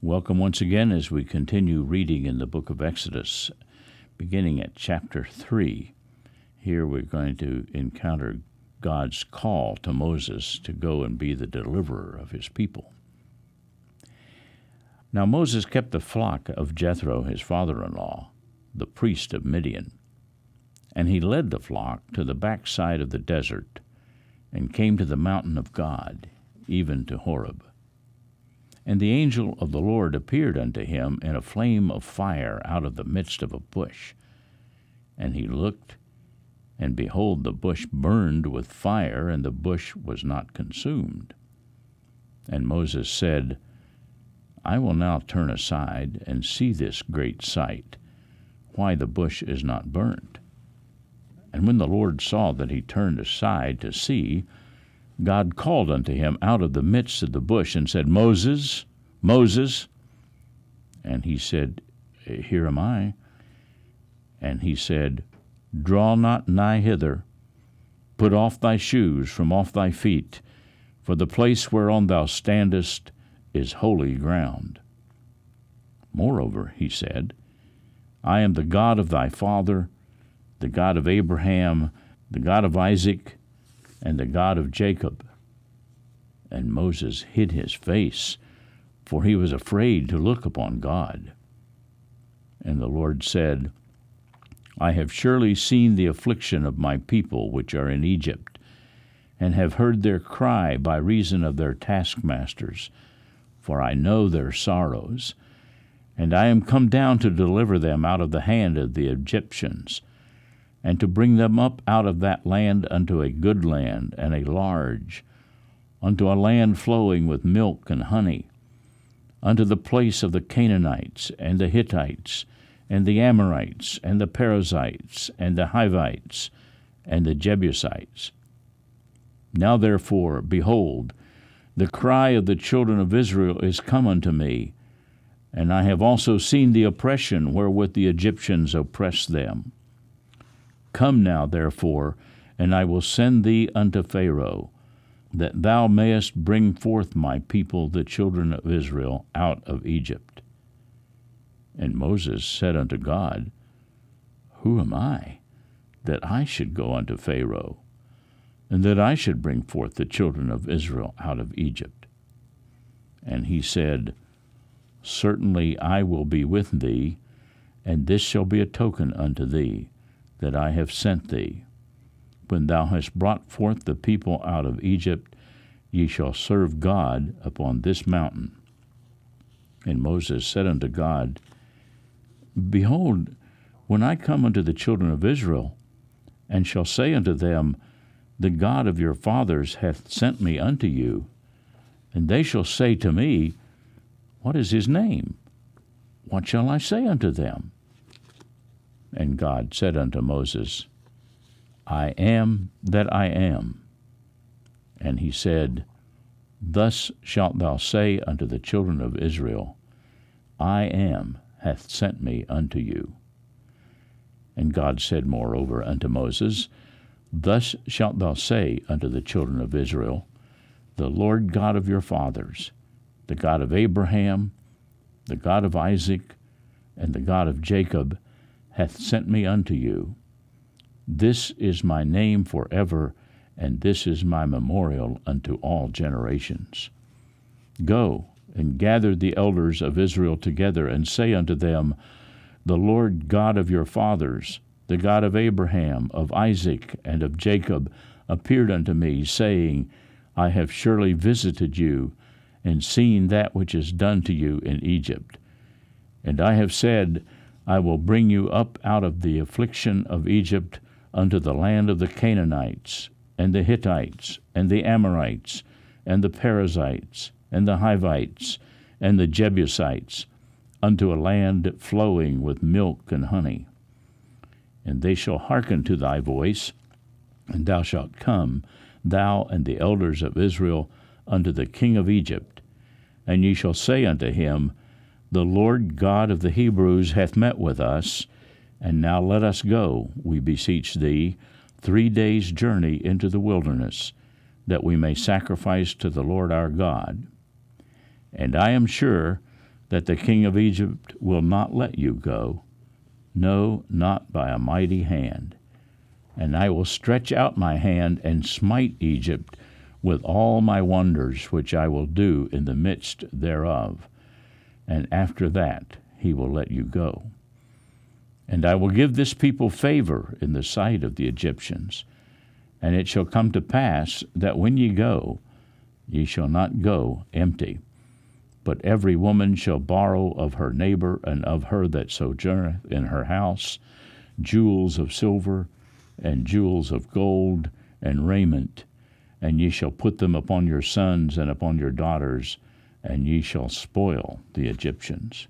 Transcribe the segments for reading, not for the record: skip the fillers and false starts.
Welcome once again as we continue reading in the book of Exodus, beginning at chapter 3. Here we're going to encounter God's call to Moses to go and be the deliverer of his people. Now Moses kept the flock of Jethro, his father-in-law, the priest of Midian. And he led the flock to the backside of the desert and came to the mountain of God, even to Horeb. And the angel of the Lord appeared unto him in a flame of fire out of the midst of a bush. And he looked, and behold, the bush burned with fire, and the bush was not consumed. And Moses said, I will now turn aside and see this great sight, why the bush is not burned. And when the Lord saw that he turned aside to see, God called unto him out of the midst of the bush and said, Moses, Moses. And he said, Here am I. And he said, Draw not nigh hither. Put off thy shoes from off thy feet, for the place whereon thou standest is holy ground. Moreover, he said, I am the God of thy father, the God of Abraham, the God of Isaac, and the God of Jacob. And Moses hid his face, for he was afraid to look upon God. And the Lord said, I have surely seen the affliction of my people which are in Egypt, and have heard their cry by reason of their taskmasters, for I know their sorrows. And I am come down to deliver them out of the hand of the Egyptians, and to bring them up out of that land unto a good land, and a large, unto a land flowing with milk and honey, unto the place of the Canaanites, and the Hittites, and the Amorites, and the Perizzites, and the Hivites, and the Jebusites. Now therefore, behold, the cry of the children of Israel is come unto me, and I have also seen the oppression wherewith the Egyptians oppress them. Come now, therefore, and I will send thee unto Pharaoh, that thou mayest bring forth my people, the children of Israel, out of Egypt. And Moses said unto God, Who am I, that I should go unto Pharaoh, and that I should bring forth the children of Israel out of Egypt? And he said, Certainly I will be with thee, and this shall be a token unto thee, that I have sent thee. When thou hast brought forth the people out of Egypt, ye shall serve God upon this mountain. And Moses said unto God, Behold, when I come unto the children of Israel, and shall say unto them, The God of your fathers hath sent me unto you, and they shall say to me, What is his name? What shall I say unto them? And God said unto Moses, I am that I am. And he said, Thus shalt thou say unto the children of Israel, I am hath sent me unto you. And God said moreover unto Moses, Thus shalt thou say unto the children of Israel, The Lord God of your fathers, the God of Abraham, the God of Isaac, and the God of Jacob, hath sent me unto you. This is my name forever, and this is my memorial unto all generations. Go and gather the elders of Israel together, and say unto them, The Lord God of your fathers, the God of Abraham, of Isaac, and of Jacob, appeared unto me, saying, I have surely visited you, and seen that which is done to you in Egypt. And I have said, I will bring you up out of the affliction of Egypt unto the land of the Canaanites, and the Hittites, and the Amorites, and the Perizzites, and the Hivites, and the Jebusites, unto a land flowing with milk and honey. And they shall hearken to thy voice, and thou shalt come, thou and the elders of Israel, unto the king of Egypt. And ye shall say unto him, The Lord God of the Hebrews hath met with us, and now let us go, we beseech thee, 3 days' journey into the wilderness, that we may sacrifice to the Lord our God. And I am sure that the king of Egypt will not let you go, no, not by a mighty hand. And I will stretch out my hand and smite Egypt with all my wonders which I will do in the midst thereof. And after that he will let you go. And I will give this people favor in the sight of the Egyptians. And it shall come to pass that when ye go, ye shall not go empty. But every woman shall borrow of her neighbor and of her that sojourneth in her house jewels of silver and jewels of gold and raiment, and ye shall put them upon your sons and upon your daughters, and ye shall spoil the Egyptians.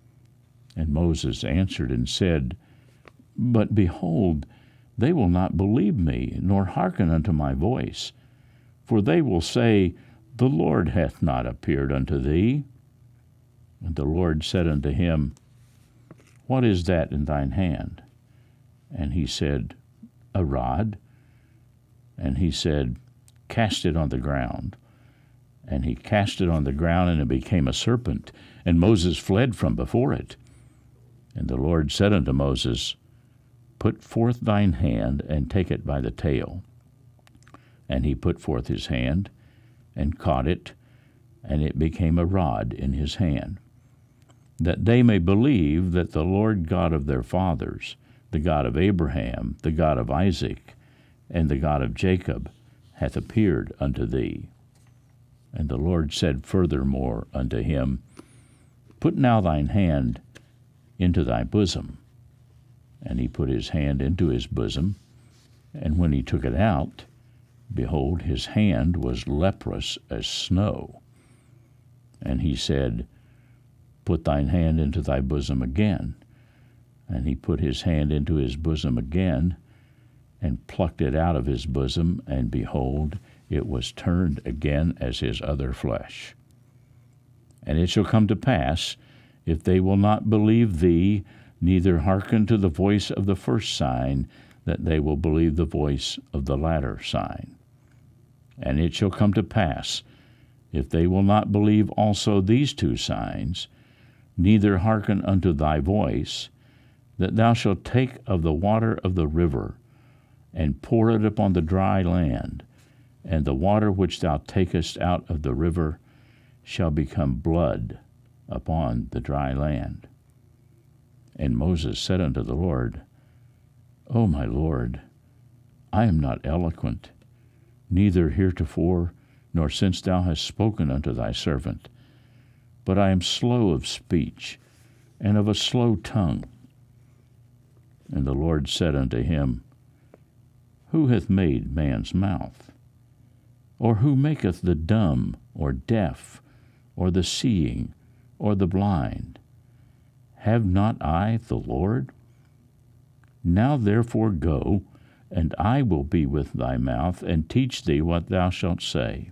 And Moses answered and said, But behold, they will not believe me, nor hearken unto my voice. For they will say, The Lord hath not appeared unto thee. And the Lord said unto him, What is that in thine hand? And he said, A rod. And he said, Cast it on the ground. And he cast it on the ground, and it became a serpent, and Moses fled from before it. And the Lord said unto Moses, Put forth thine hand, and take it by the tail. And he put forth his hand, and caught it, and it became a rod in his hand, that they may believe that the Lord God of their fathers, the God of Abraham, the God of Isaac, and the God of Jacob, hath appeared unto thee. And the Lord said furthermore unto him, Put now thine hand into thy bosom. And he put his hand into his bosom, and when he took it out, behold, his hand was leprous as snow. And he said, Put thine hand into thy bosom again. And he put his hand into his bosom again, and plucked it out of his bosom, and behold, it was turned again as his other flesh. And it shall come to pass, if they will not believe thee, neither hearken to the voice of the first sign, that they will believe the voice of the latter sign. And it shall come to pass, if they will not believe also these two signs, neither hearken unto thy voice, that thou shalt take of the water of the river, and pour it upon the dry land, and the water which thou takest out of the river shall become blood upon the dry land. And Moses said unto the Lord, O my Lord, I am not eloquent, neither heretofore, nor since thou hast spoken unto thy servant, but I am slow of speech, and of a slow tongue. And the Lord said unto him, Who hath made man's mouth? Or who maketh the dumb, or deaf, or the seeing, or the blind? Have not I the Lord? Now therefore go, and I will be with thy mouth, and teach thee what thou shalt say.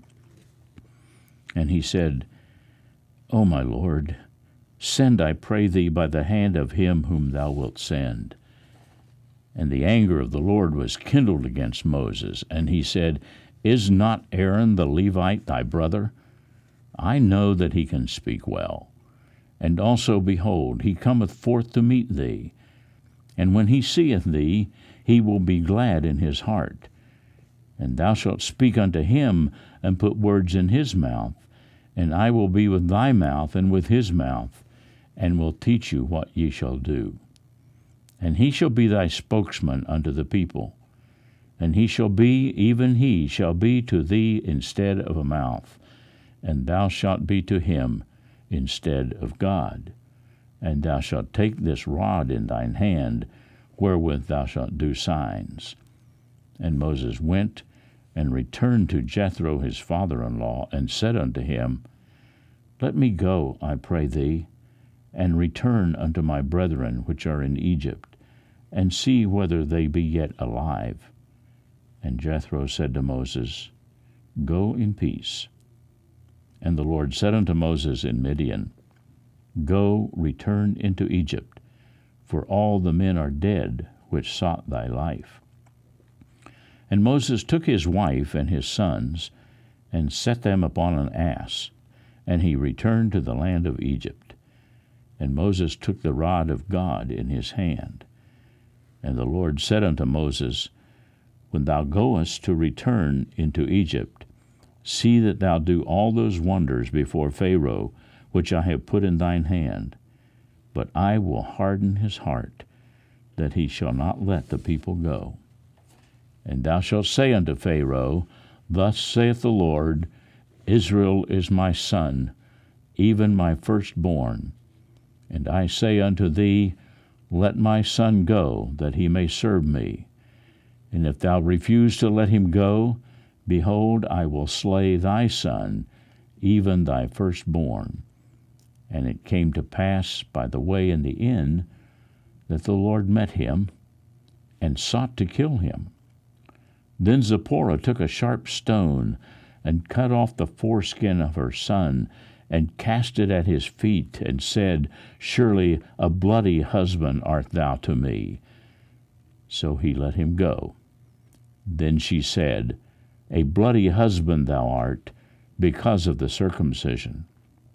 And he said, O my Lord, send, I pray thee, by the hand of him whom thou wilt send. And the anger of the Lord was kindled against Moses, and he said, Is not Aaron the Levite thy brother? I know that he can speak well. And also, behold, he cometh forth to meet thee. And when he seeth thee, he will be glad in his heart. And thou shalt speak unto him, and put words in his mouth. And I will be with thy mouth and with his mouth, and will teach you what ye shall do. And he shall be thy spokesman unto the people. And he shall be, even he shall be to thee instead of a mouth, and thou shalt be to him instead of God. And thou shalt take this rod in thine hand, wherewith thou shalt do signs. And Moses went and returned to Jethro his father-in-law, and said unto him, Let me go, I pray thee, and return unto my brethren which are in Egypt, and see whether they be yet alive. And Jethro said to Moses, Go in peace. And the Lord said unto Moses in Midian, Go, return into Egypt, for all the men are dead which sought thy life. And Moses took his wife and his sons, and set them upon an ass, and he returned to the land of Egypt. And Moses took the rod of God in his hand. And the Lord said unto Moses, When thou goest to return into Egypt, see that thou do all those wonders before Pharaoh, which I have put in thine hand. But I will harden his heart, that he shall not let the people go. And thou shalt say unto Pharaoh, Thus saith the Lord, Israel is my son, even my firstborn. And I say unto thee, Let my son go, that he may serve me. And if thou refuse to let him go, behold, I will slay thy son, even thy firstborn. And it came to pass by the way in the inn, that the Lord met him, and sought to kill him. Then Zipporah took a sharp stone, and cut off the foreskin of her son, and cast it at his feet, and said, Surely a bloody husband art thou to me. So he let him go. Then she said, A bloody husband thou art, because of the circumcision.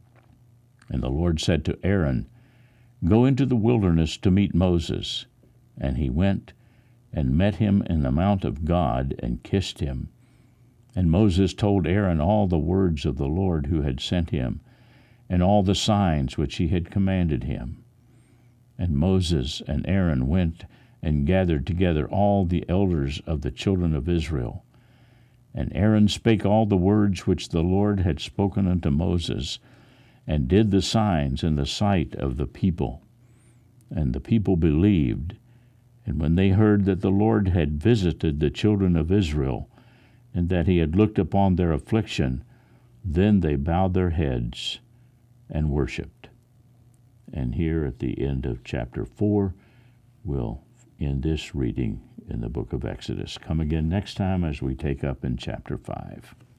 And the Lord said to Aaron, Go into the wilderness to meet Moses. And he went, and met him in the mount of God, and kissed him. And Moses told Aaron all the words of the Lord who had sent him, and all the signs which he had commanded him. And Moses and Aaron went and gathered together all the elders of the children of Israel. And Aaron spake all the words which the Lord had spoken unto Moses, and did the signs in the sight of the people. And the people believed. And when they heard that the Lord had visited the children of Israel, and that he had looked upon their affliction, then they bowed their heads and worshipped. And here at the end of chapter 4, we'll end this reading in the book of Exodus. Come again next time as we take up in chapter 5.